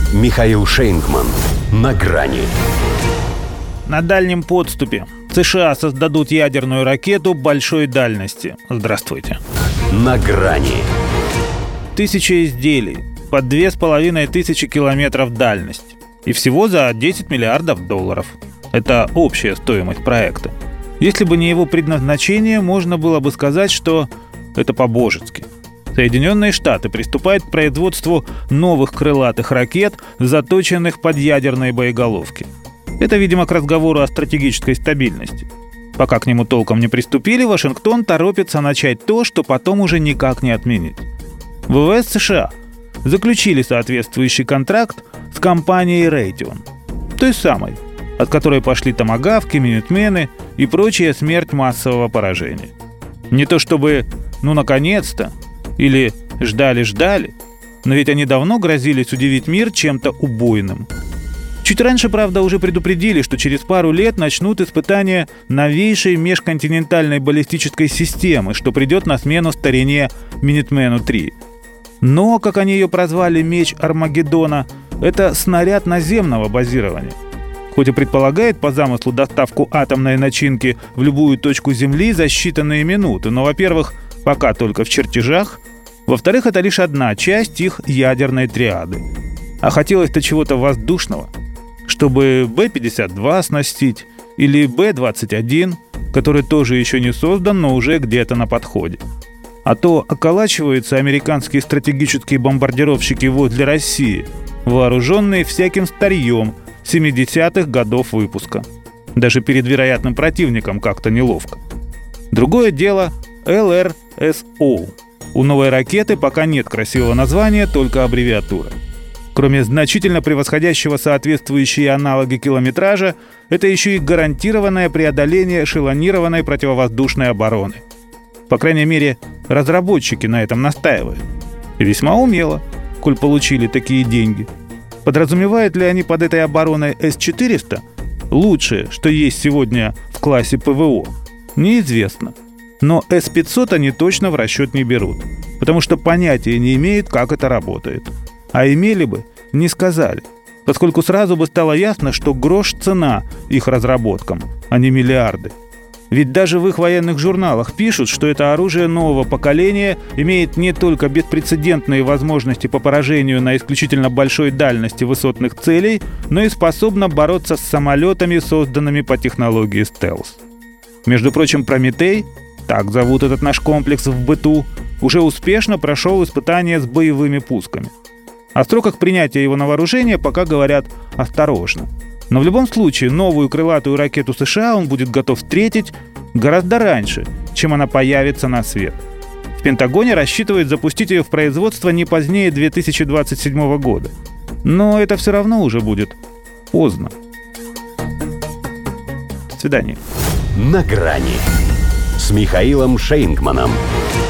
Михаил Шейнгман. На грани. На дальнем подступе. США создадут ядерную ракету большой дальности. Здравствуйте. На грани. 1000 изделий. Под 2500 километров дальность. И всего за $10 миллиардов. Это общая стоимость проекта. Если бы не его предназначение, можно было бы сказать, что это по-божески. Соединенные Штаты приступают к производству новых крылатых ракет, заточенных под ядерные боеголовки. Это, видимо, к разговору о стратегической стабильности. Пока к нему толком не приступили, Вашингтон торопится начать то, что потом уже никак не отменить. ВВС США заключили соответствующий контракт с компанией Raytheon, той самой, от которой пошли томагавки, минитмены и прочая смерть массового поражения. Не то чтобы наконец-то, или ждали, но ведь они давно грозились удивить мир чем-то убойным. Чуть раньше, правда, уже предупредили, что через пару лет начнут испытания новейшей межконтинентальной баллистической системы, что придет на смену старине Минитмену-3. Но, как они ее прозвали, меч Армагеддона, это снаряд наземного базирования. Хоть и предполагает по замыслу доставку атомной начинки в любую точку Земли за считанные минуты, но, во-первых, пока только в чертежах, во-вторых, это лишь одна часть их ядерной триады. А хотелось-то чего-то воздушного, чтобы Б-52 оснастить или Б-21, который тоже еще не создан, но уже где-то на подходе. А то околачиваются американские стратегические бомбардировщики возле России, вооруженные всяким старьем 70-х годов выпуска. Даже перед вероятным противником как-то неловко. Другое дело ЛРСО. У новой ракеты пока нет красивого названия, только аббревиатура. Кроме значительно превосходящего соответствующие аналоги километража, это еще и гарантированное преодоление эшелонированной противовоздушной обороны. По крайней мере, разработчики на этом настаивают. И весьма умело, коль получили такие деньги. Подразумевают ли они под этой обороной С-400 лучшее, что есть сегодня в классе ПВО, неизвестно. Но С-500 они точно в расчет не берут, потому что понятия не имеют, как это работает. А имели бы, не сказали, поскольку сразу бы стало ясно, что грош цена их разработкам, а не миллиарды. Ведь даже в их военных журналах пишут, что это оружие нового поколения имеет не только беспрецедентные возможности по поражению на исключительно большой дальности высотных целей, но и способно бороться с самолетами, созданными по технологии стелс. Между прочим, «Прометей», так зовут этот наш комплекс в быту, уже успешно прошел испытания с боевыми пусками. О сроках принятия его на вооружение пока говорят осторожно. Но в любом случае новую крылатую ракету США он будет готов встретить гораздо раньше, чем она появится на свет. В Пентагоне рассчитывают запустить ее в производство не позднее 2027 года. Но это все равно уже будет поздно. До свидания. На грани с Михаилом Шейнгманом.